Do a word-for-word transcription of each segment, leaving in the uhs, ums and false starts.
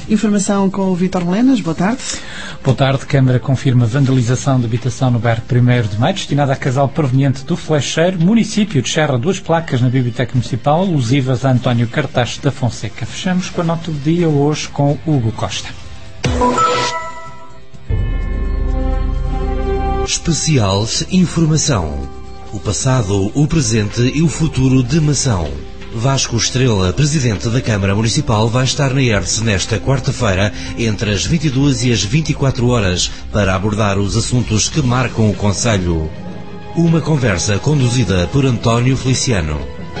Informação com o Vítor Melenas. Boa tarde. Boa tarde. Câmara confirma vandalização de habitação no bairro primeiro de Maio, destinada a casal proveniente do Flecheiro. Município descerra duas placas na Biblioteca Municipal, alusivas a António Cartacho da Fonseca. Fechamos com a nota do dia hoje com Hugo Costa. Especial Informação. O passado, o presente e o futuro de Mação. Vasco Estrela, Presidente da Câmara Municipal, vai estar na ERTS nesta quarta-feira, entre as vinte e duas e as vinte e quatro horas, para abordar os assuntos que marcam o concelho. Uma conversa conduzida por António Feliciano.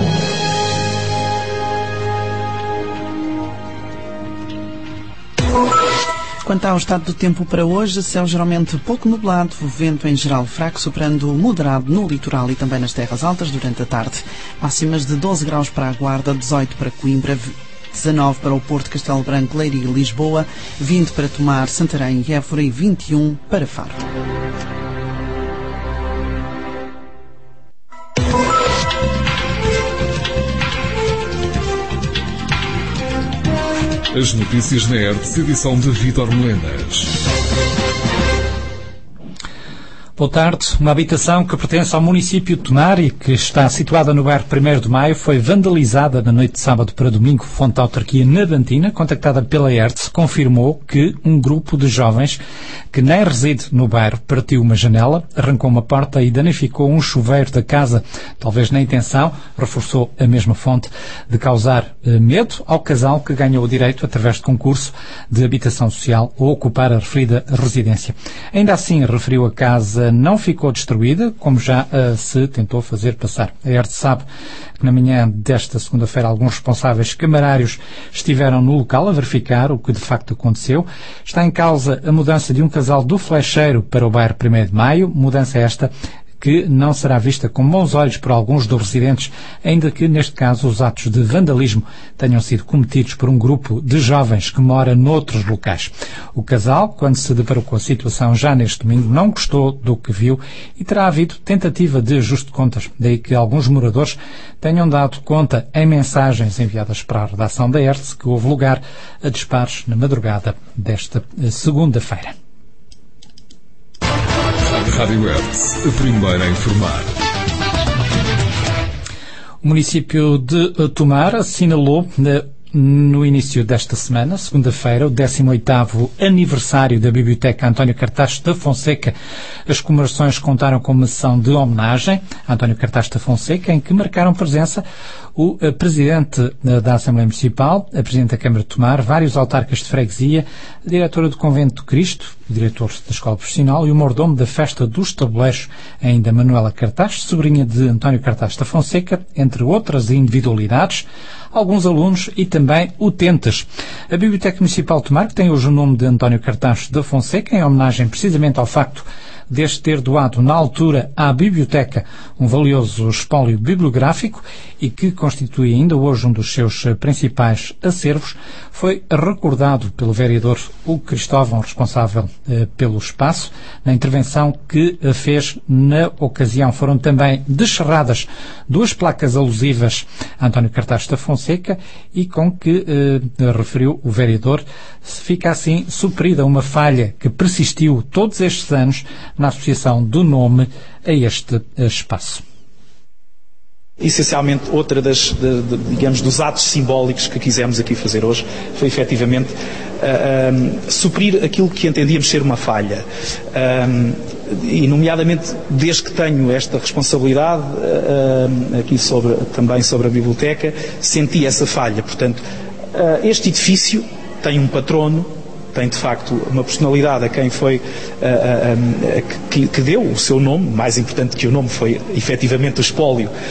Quanto ao estado do tempo para hoje, céu geralmente pouco nublado, vento em geral fraco, soprando moderado no litoral e também nas terras altas durante a tarde. Máximas de doze graus para a Guarda, dezoito para Coimbra, dezanove para o Porto, Castelo Branco, Leiria e Lisboa, vinte para Tomar, Santarém e Évora e vinte e um para Faro. As notícias na ERTS, edição de Vítor Melenas. Boa tarde. Uma habitação que pertence ao município de Tomar e que está situada no bairro primeiro de Maio foi vandalizada na noite de sábado para domingo. Fonte da autarquia Navantina, contactada pela ERTS, confirmou que um grupo de jovens que nem reside no bairro partiu uma janela, arrancou uma porta e danificou um chuveiro da casa, talvez na intenção, reforçou a mesma fonte, de causar eh, medo ao casal que ganhou o direito, através de concurso de habitação social, a ocupar a referida residência. Ainda assim, referiu, a casa não ficou destruída, como já uh, se tentou fazer passar. A ERTS sabe que na manhã desta segunda-feira alguns responsáveis camarários estiveram no local a verificar o que de facto aconteceu. Está em causa a mudança de um casal do Flecheiro para o bairro primeiro de Maio, mudança esta que não será vista com bons olhos por alguns dos residentes, ainda que, neste caso, os atos de vandalismo tenham sido cometidos por um grupo de jovens que mora noutros locais. O casal, quando se deparou com a situação já neste domingo, não gostou do que viu e terá havido tentativa de ajuste de contas. Daí que alguns moradores tenham dado conta em mensagens enviadas para a redação da ERTS que houve lugar a disparos na madrugada desta segunda-feira. Rádio ERTS, a primeira a informar. O município de Tomar assinalou na no início desta semana, segunda-feira, o décimo oitavo aniversário da Biblioteca António Cartacho da Fonseca. As comemorações contaram com uma sessão de homenagem a António Cartacho da Fonseca, em que marcaram presença o Presidente da Assembleia Municipal, a Presidente da Câmara de Tomar, vários autarcas de freguesia, a Diretora do Convento do Cristo, o Diretor da Escola Profissional e o Mordomo da Festa dos Tabuleiros, ainda Manuela Cartacho, sobrinha de António Cartacho da Fonseca, entre outras individualidades, alguns alunos e também utentes. A Biblioteca Municipal de Tomar, que tem hoje o nome de António Cartacho da Fonseca, em homenagem precisamente ao facto deste ter doado, na altura, à biblioteca um valioso espólio bibliográfico e que constitui ainda hoje um dos seus principais acervos, foi recordado pelo vereador Hugo Cristóvão, responsável eh, pelo espaço, na intervenção que fez na ocasião. Foram também descerradas duas placas alusivas a António Cartacho da Fonseca e com que, eh, referiu o vereador, fica assim suprida uma falha que persistiu todos estes anos na associação do nome a este espaço. Essencialmente, outra das, de, de, digamos, dos atos simbólicos que quisemos aqui fazer hoje foi, efetivamente, uh, um, suprir aquilo que entendíamos ser uma falha. Um, e, nomeadamente, desde que tenho esta responsabilidade, uh, aqui sobre, também sobre a biblioteca, senti essa falha. Portanto, uh, este edifício tem um patrono, tem de facto uma personalidade a quem foi uh, uh, um, que, que deu o seu nome, mais importante que o nome foi efetivamente o espólio, uh,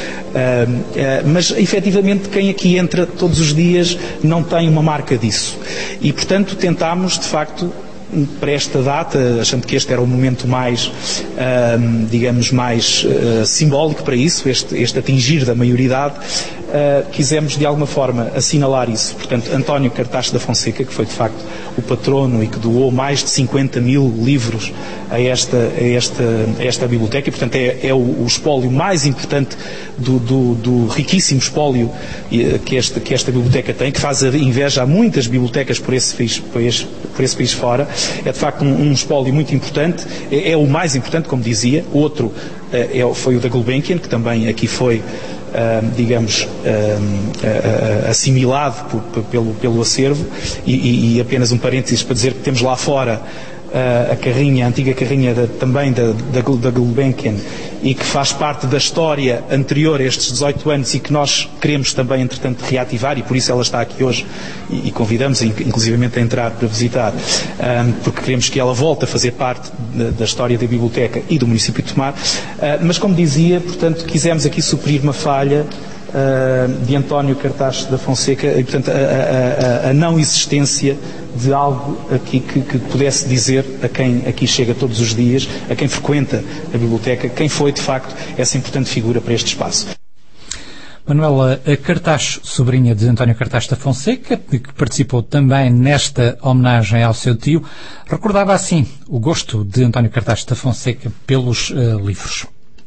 uh, mas efetivamente quem aqui entra todos os dias não tem uma marca disso e portanto tentámos de facto para esta data, achando que este era o momento mais, uh, digamos, mais uh, simbólico para isso, este, este atingir da maioridade, uh, quisemos de alguma forma assinalar isso. Portanto, António Cartacho da Fonseca, que foi de facto o patrono e que doou mais de cinquenta mil livros a esta, a esta, a esta biblioteca, e portanto é, é o, o espólio mais importante do, do, do riquíssimo espólio que esta, que esta biblioteca tem, que faz inveja a muitas bibliotecas por esse país, por esse, por esse país fora. É de facto um, um espólio muito importante, é, é o mais importante, como dizia. Outro é, foi o da Gulbenkian, que também aqui foi, Uh, digamos, uh, uh, uh, assimilado por, por, pelo, pelo acervo, e, e, e apenas um parênteses para dizer que temos lá fora uh, a carrinha, a antiga carrinha da, também da, da, da Gulbenkian, e que faz parte da história anterior a estes dezoito anos e que nós queremos também, entretanto, reativar, e por isso ela está aqui hoje e, e convidamos inclusivamente a entrar para visitar, um, porque queremos que ela volte a fazer parte da, da história da biblioteca e do município de Tomar. Uh, mas, como dizia, portanto, quisemos aqui suprir uma falha uh, de António Cartacho da Fonseca, e, portanto, a, a, a, a não existência de algo aqui que, que pudesse dizer a quem aqui chega todos os dias, a quem frequenta a biblioteca, quem foi de facto essa importante figura para este espaço. Manuela Cartacho, sobrinha de António Cartacho da Fonseca, que participou também nesta homenagem ao seu tio, recordava assim o gosto de António Cartacho da Fonseca pelos uh, livros.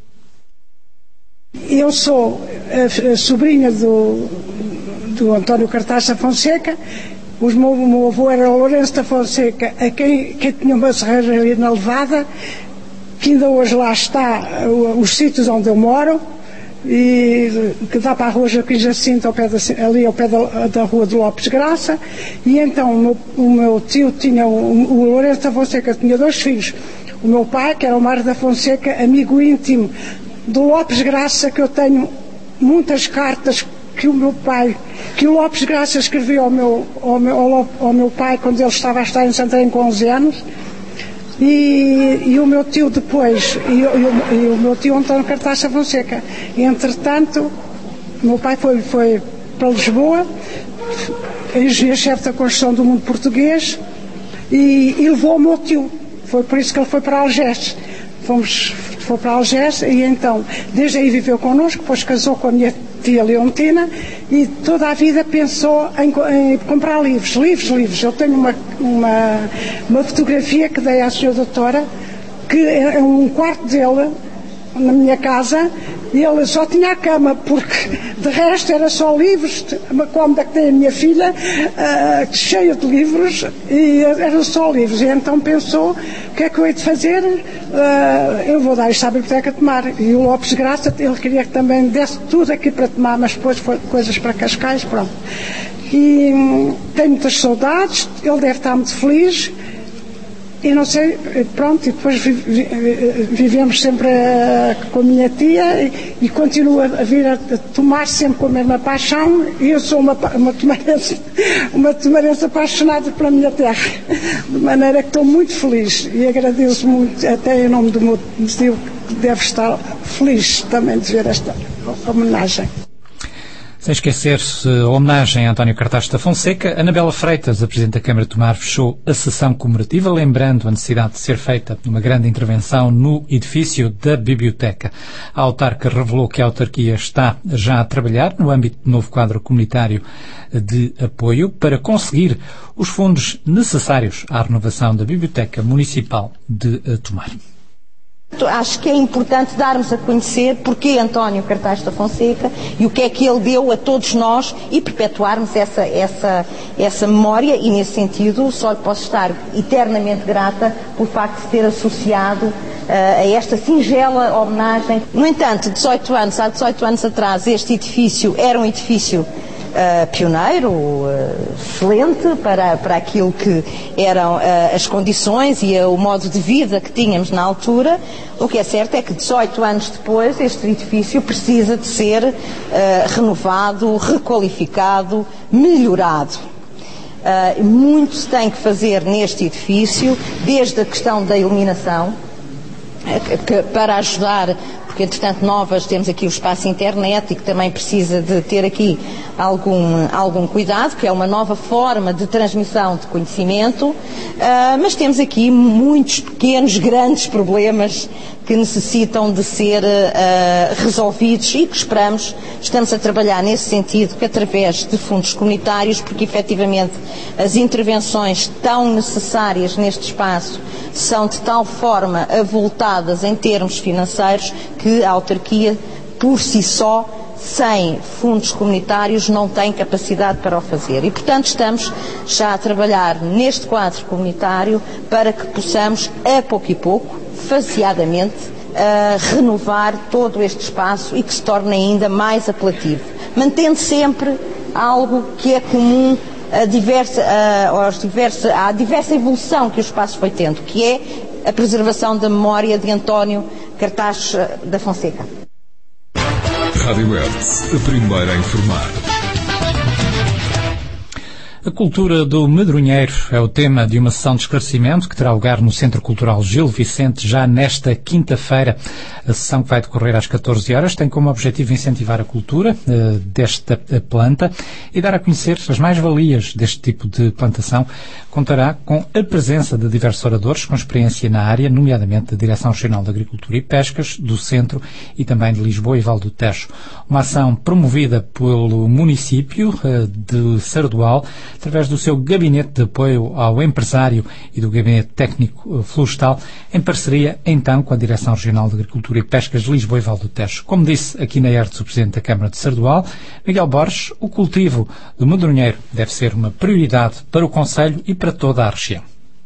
Eu sou a, a sobrinha do, do António Cartacho da Fonseca. O meu, o meu avô era o Lourenço da Fonseca, a quem, quem tinha uma serraria na Levada, que ainda hoje lá está, os sítios onde eu moro, e que dá para a rua Joaquim Jacinto, ao pé da, ali ao pé da, da rua de Lopes Graça. E então o meu, o meu tio tinha, o, o Lourenço da Fonseca tinha dois filhos. O meu pai, que era o Mário da Fonseca, amigo íntimo do Lopes Graça, que eu tenho muitas cartas que o meu pai, que o Lopes Graça escreveu ao meu, ao meu, ao, ao meu pai quando ele estava a estar em Santarém com onze anos, e, e o meu tio depois, e, e, o, e o meu tio António Cartacho da Fonseca. E, entretanto, o meu pai foi, foi para Lisboa, engenheiro-chefe da construção do mundo português, e, e levou o meu tio. Foi por isso que ele foi para Algés. Fomos, foi para Algés, e então, desde aí viveu connosco, depois casou com a minha tia Leontina, e toda a vida pensou em, em comprar livros, livros, livros. Eu tenho uma, uma, uma fotografia que dei à senhora doutora, que é um quarto dele, na minha casa, e ele só tinha a cama, porque de resto era só livros, uma cômoda que tem a minha filha, uh, cheia de livros, e eram só livros. E então pensou, o que é que eu hei de fazer? Uh, eu vou dar isto à Biblioteca de Tomar. E o Lopes Graça, ele queria que também desse tudo aqui para Tomar, mas depois foi coisas para Cascais, pronto. E hum, tenho muitas saudades, ele deve estar muito feliz. E não sei, pronto, e depois vivemos sempre uh, com a minha tia, e, e continuo a vir a, a tomar sempre com a mesma paixão, e eu sou uma, uma tomarense, uma tomarense apaixonada pela minha terra, de maneira que estou muito feliz, e agradeço muito, até em nome do meu tio, que deve estar feliz também de ver esta homenagem. Sem esquecer-se a homenagem a António Cartacho da Fonseca, Anabela Freitas, a Presidente da Câmara de Tomar, fechou a sessão comemorativa, lembrando a necessidade de ser feita uma grande intervenção no edifício da biblioteca. A autarca revelou que a autarquia está já a trabalhar no âmbito do novo quadro comunitário de apoio para conseguir os fundos necessários à renovação da Biblioteca Municipal de Tomar. Acho que é importante darmos a conhecer porque António Cartacho da Fonseca e o que é que ele deu a todos nós e perpetuarmos essa, essa, essa memória, e nesse sentido só lhe posso estar eternamente grata por facto de ter associado uh, a esta singela homenagem. No entanto, dezoito anos, há dezoito anos atrás, este edifício era um edifício Uh, pioneiro, uh, excelente para, para aquilo que eram uh, as condições e uh, o modo de vida que tínhamos na altura. O que é certo é que dezoito anos depois este edifício precisa de ser uh, renovado, requalificado, melhorado. Uh, muito se tem que fazer neste edifício, desde a questão da iluminação, uh, que, para ajudar, porque entretanto novas temos aqui o espaço internet e que também precisa de ter aqui algum, algum cuidado, que é uma nova forma de transmissão de conhecimento, uh, mas temos aqui muitos pequenos, grandes problemas que que necessitam de ser uh, resolvidos e que esperamos, estamos a trabalhar nesse sentido, que através de fundos comunitários, porque efetivamente as intervenções tão necessárias neste espaço são de tal forma avultadas em termos financeiros que a autarquia, por si só, sem fundos comunitários, não tem capacidade para o fazer. E, portanto, estamos já a trabalhar neste quadro comunitário para que possamos, a pouco e pouco, faseadamente, uh, renovar todo este espaço e que se torne ainda mais apelativo, mantendo sempre algo que é comum a diversa, a, aos diversa, à diversa evolução que o espaço foi tendo, que é a preservação da memória de António Cartaz da Fonseca. Rádio Hertz, a primeira a informar. A cultura do medronheiro é o tema de uma sessão de esclarecimento que terá lugar no Centro Cultural Gil Vicente já nesta quinta-feira. A sessão, que vai decorrer às catorze horas, tem como objetivo incentivar a cultura uh, desta planta e dar a conhecer as mais-valias deste tipo de plantação. Contará com a presença de diversos oradores com experiência na área, nomeadamente da Direção Regional de Agricultura e Pescas, do Centro e também de Lisboa e Val do Tejo. Uma ação promovida pelo município uh, de Sardual, através do seu gabinete de apoio ao empresário e do gabinete técnico florestal, em parceria, então, com a Direção Regional de Agricultura e Pescas de Lisboa e Val do Tejo. Como disse aqui na Hertz o Presidente da Câmara de Sardual, Miguel Borges, o cultivo do medronheiro deve ser uma prioridade para o Concelho e para toda a região.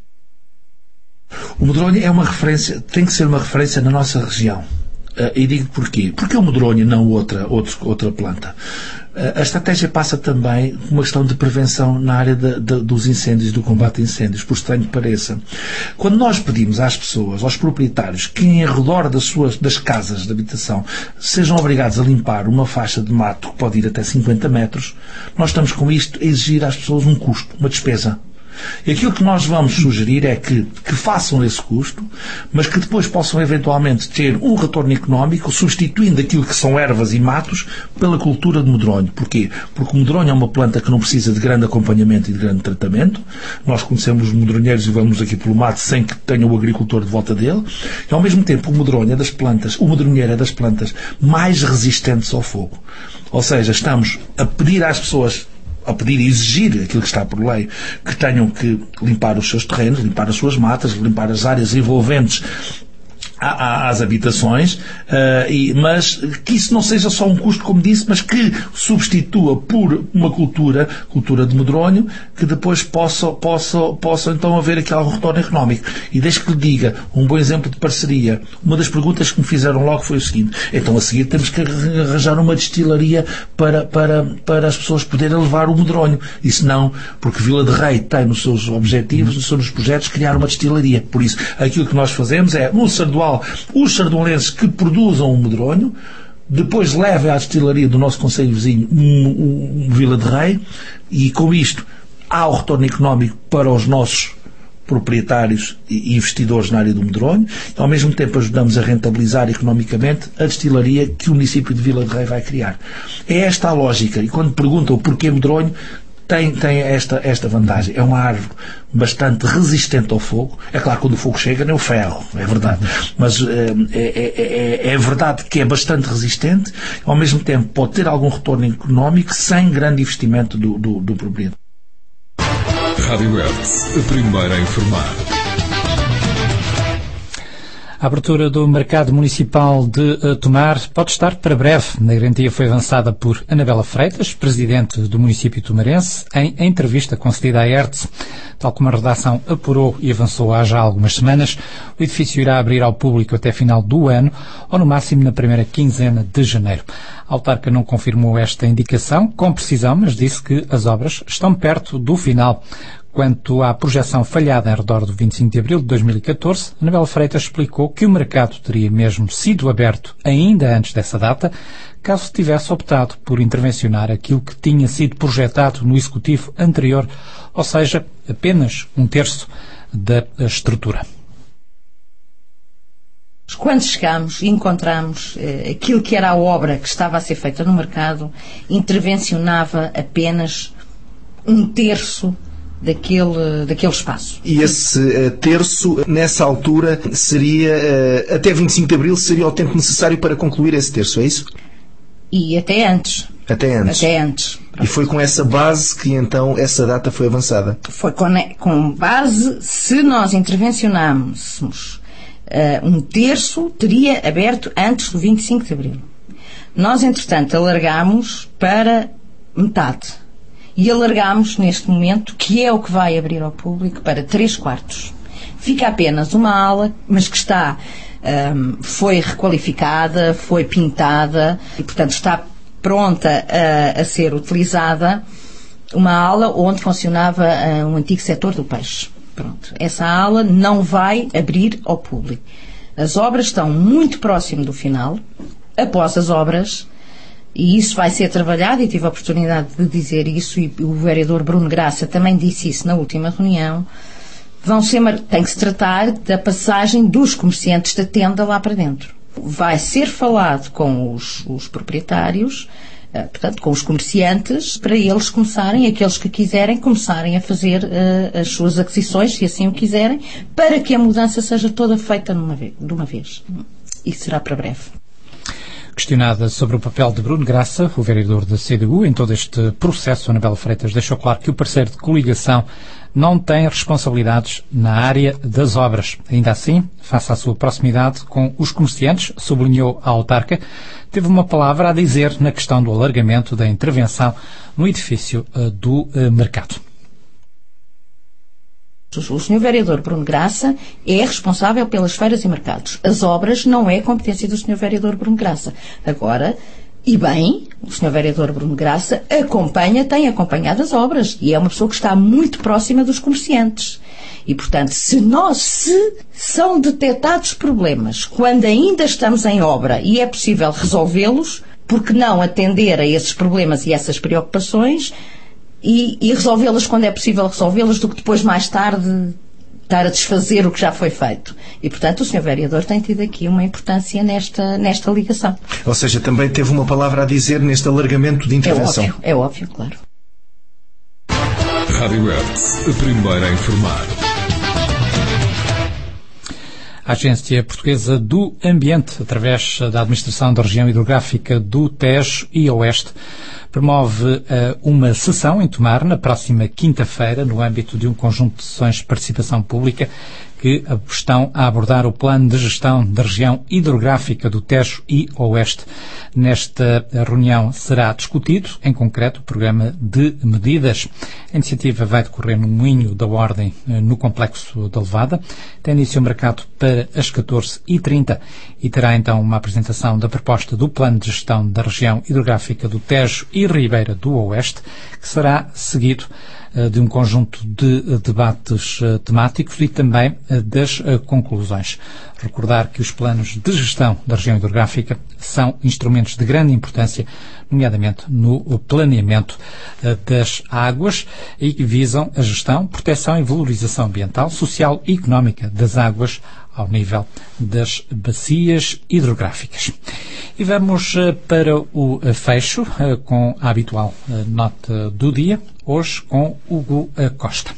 O medronho é uma referência, tem que ser uma referência na nossa região. Uh, e digo porquê? Porque o medronho, não outra, outro, outra planta. Uh, a estratégia passa também por uma questão de prevenção na área de, de, dos incêndios, do combate a incêndios, por estranho que pareça. Quando nós pedimos às pessoas, aos proprietários, que em redor das, suas, das casas de habitação sejam obrigados a limpar uma faixa de mato que pode ir até cinquenta metros, nós estamos com isto a exigir às pessoas um custo, uma despesa. E aquilo que nós vamos sugerir é que, que façam esse custo, mas que depois possam eventualmente ter um retorno económico substituindo aquilo que são ervas e matos pela cultura de medronho. Porquê? Porque o medronho é uma planta que não precisa de grande acompanhamento e de grande tratamento. Nós conhecemos os medronheiros e vamos aqui pelo mato sem que tenha o agricultor de volta dele. E ao mesmo tempo o medronho é das plantas, o medronheiro é das plantas mais resistentes ao fogo. Ou seja, estamos a pedir às pessoas, a pedir e exigir aquilo que está por lei, que tenham que limpar os seus terrenos, limpar as suas matas, limpar as áreas envolventes às habitações, uh, e, mas que isso não seja só um custo, como disse, mas que substitua por uma cultura, cultura de medronho, que depois possa, possa, possa então haver aqui algum retorno económico. E desde que lhe diga um bom exemplo de parceria, uma das perguntas que me fizeram logo foi o seguinte: então a seguir temos que arranjar uma destilaria para, para, para as pessoas poderem levar o medronho. Isso não, porque Vila de Rei tem nos seus objetivos, nos seus projetos, criar uma destilaria. Por isso, aquilo que nós fazemos é, no Sardual, os sardualenses que produzam o medronho, depois levem à destilaria do nosso concelho vizinho, um, um, um Vila de Rei, e com isto há o retorno económico para os nossos proprietários e investidores na área do medronho, e ao mesmo tempo ajudamos a rentabilizar economicamente a destilaria que o município de Vila de Rei vai criar. É esta a lógica, e quando perguntam porquê medronho, Tem, tem esta, esta vantagem. É uma árvore bastante resistente ao fogo. É claro que quando o fogo chega nem o ferro, é verdade. Mas é, é, é, é verdade que é bastante resistente, ao mesmo tempo pode ter algum retorno económico sem grande investimento do, do, do proprietário. Rádio Hertz, a primeira a informar. A abertura do mercado municipal de uh, Tomar pode estar para breve. A garantia foi avançada por Anabela Freitas, presidente do município tomarense, em entrevista concedida à Hertz. Tal como a redação apurou e avançou há já algumas semanas, o edifício irá abrir ao público até final do ano, ou no máximo na primeira quinzena de janeiro. A autarca não confirmou esta indicação com precisão, mas disse que as obras estão perto do final. Quanto à projeção falhada em redor do vinte e cinco de abril de dois mil e catorze, Anabela Freitas explicou que o mercado teria mesmo sido aberto ainda antes dessa data, caso tivesse optado por intervencionar aquilo que tinha sido projetado no executivo anterior, ou seja, apenas um terço da estrutura. Quando chegámos e encontramos eh, aquilo que era a obra que estava a ser feita no mercado, intervencionava apenas um terço daquele, daquele espaço. E esse uh, terço, nessa altura, seria, uh, até vinte e cinco de Abril, seria o tempo necessário para concluir esse terço, é isso? E até antes. Até antes. Até antes. E foi com essa base que então essa data foi avançada? Foi com, com base, se nós intervencionássemos uh, um terço, teria aberto antes do vinte e cinco de Abril. Nós, entretanto, alargámos para metade. E alargámos neste momento, que é o que vai abrir ao público, para três quartos. Fica apenas uma ala, mas que está, um, foi requalificada, foi pintada e, portanto, está pronta a, a ser utilizada, uma ala onde funcionava uh, um antigo setor do peixe. Pronto. Essa ala não vai abrir ao público. As obras estão muito próximo do final. Após as obras, e isso vai ser trabalhado, e tive a oportunidade de dizer isso, e o vereador Bruno Graça também disse isso na última reunião, vão ser, tem que se tratar da passagem dos comerciantes da tenda lá para dentro. Vai ser falado com os, os proprietários, portanto, com os comerciantes, para eles começarem, aqueles que quiserem, começarem a fazer uh, as suas aquisições, se assim o quiserem, para que a mudança seja toda feita numa vez, de uma vez. E será para breve. Questionada sobre o papel de Bruno Graça, o vereador da C D U, em todo este processo, Anabela Freitas deixou claro que o parceiro de coligação não tem responsabilidades na área das obras. Ainda assim, face à sua proximidade com os comerciantes, sublinhou a autarca, teve uma palavra a dizer na questão do alargamento da intervenção no edifício uh, do uh, mercado. O senhor vereador Bruno Graça é responsável pelas feiras e mercados. As obras não é competência do senhor vereador Bruno Graça. Agora, e bem, o senhor vereador Bruno Graça acompanha, tem acompanhado as obras e é uma pessoa que está muito próxima dos comerciantes. E, portanto, se nós, se são detectados problemas quando ainda estamos em obra e é possível resolvê-los, por que não atender a esses problemas e essas preocupações e, e resolvê-las quando é possível resolvê-las, do que depois, mais tarde, estar a desfazer o que já foi feito. E, portanto, o senhor vereador tem tido aqui uma importância nesta, nesta ligação. Ou seja, também teve uma palavra a dizer neste alargamento de intervenção. É óbvio, é óbvio, claro. Rádio Hertz, a primeira a informar. A Agência Portuguesa do Ambiente, através da Administração da Região Hidrográfica do Tejo e Oeste, promove uh, uma sessão em Tomar na próxima quinta-feira, no âmbito de um conjunto de sessões de participação pública que estão a abordar o plano de gestão da região hidrográfica do Tejo e Oeste. Nesta reunião será discutido, em concreto, o programa de medidas. A iniciativa vai decorrer no Moinho da Ordem, no Complexo da Levada. Tem início marcado para as catorze e trinta e terá então uma apresentação da proposta do plano de gestão da região hidrográfica do Tejo e Ribeira do Oeste, que será seguido de um conjunto de debates temáticos e também das conclusões. Recordar que os planos de gestão da região hidrográfica são instrumentos de grande importância, nomeadamente no planeamento das águas, e que visam a gestão, proteção e valorização ambiental, social e económica das águas ao nível das bacias hidrográficas. E vamos para o fecho com a habitual nota do dia, hoje com Hugo Costa.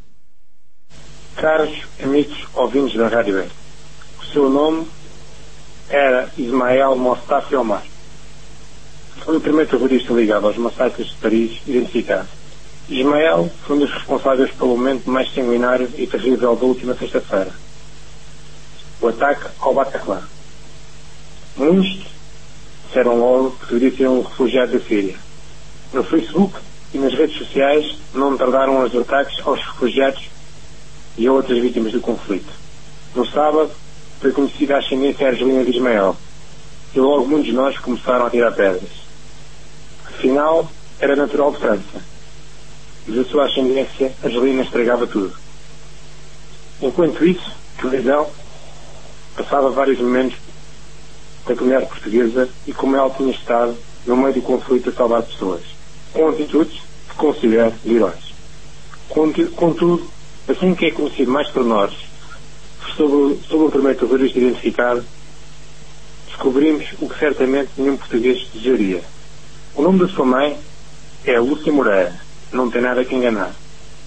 Caros amigos ouvintes da Rádio Hertz, o seu nome era Ismael Mostafa Omar. Foi o primeiro terrorista ligado aos massacres de Paris identificado. Ismael foi um dos responsáveis pelo momento mais sanguinário e terrível da última sexta-feira: o ataque ao Bataclan. Muitos disseram logo que deveria ser um refugiado da Síria. No Facebook e nas redes sociais não tardaram os ataques aos refugiados e a outras vítimas do conflito. No sábado foi conhecida a ascendência argelina de Ismael e logo muitos de nós começaram a tirar pedras. Afinal, era natural de França, mas a sua ascendência argelina estragava tudo. Enquanto isso, a televisão passava vários momentos da comunidade portuguesa e como ela tinha estado no meio do conflito a salvar pessoas, com atitudes que considero de heróis. Contudo, assim que é conhecido mais pormenores sobre, sobre o primeiro terrorista identificado, descobrimos o que certamente nenhum português desejaria. O nome da sua mãe é Lúcia Moreira, não tem nada que enganar.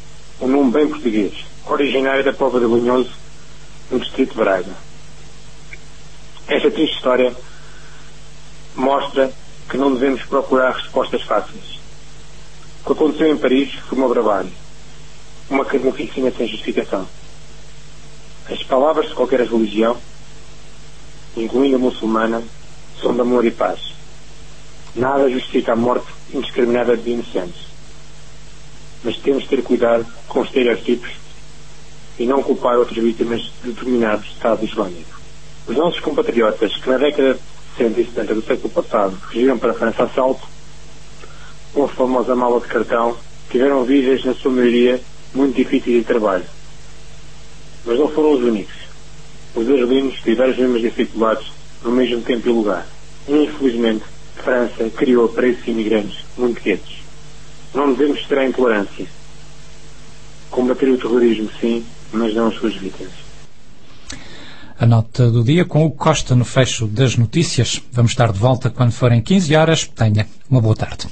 um nome bem português, originário da Póvoa de Lanhoso, no distrito de Braga. Esta triste história mostra que não devemos procurar respostas fáceis. O que aconteceu em Paris foi uma barbárie, uma carnificina sem justificação. As palavras de qualquer religião, incluindo a muçulmana, são de amor e paz. Nada justifica a morte indiscriminada de inocentes. Mas temos de ter cuidado com os estereotipos e não culpar outras vítimas de determinado Estado Islâmico. Os nossos compatriotas que na década de sessenta e setenta do século passado fugiram para a França a salto, com a famosa mala de cartão, tiveram vidas, na sua maioria, muito difíceis de trabalho. Mas não foram os únicos. Os argelinos tiveram as mesmas dificuldades no mesmo tempo e lugar. E, infelizmente, a França criou para esses imigrantes muito guetos. Não devemos ter a intolerância. Combater o terrorismo, sim, mas não as suas vítimas. A nota do dia com o Costa no fecho das notícias. Vamos estar de volta quando forem quinze horas. Tenha uma boa tarde.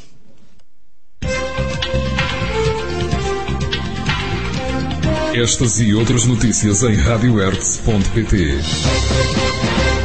Estas e outras notícias em radio ertz ponto pt.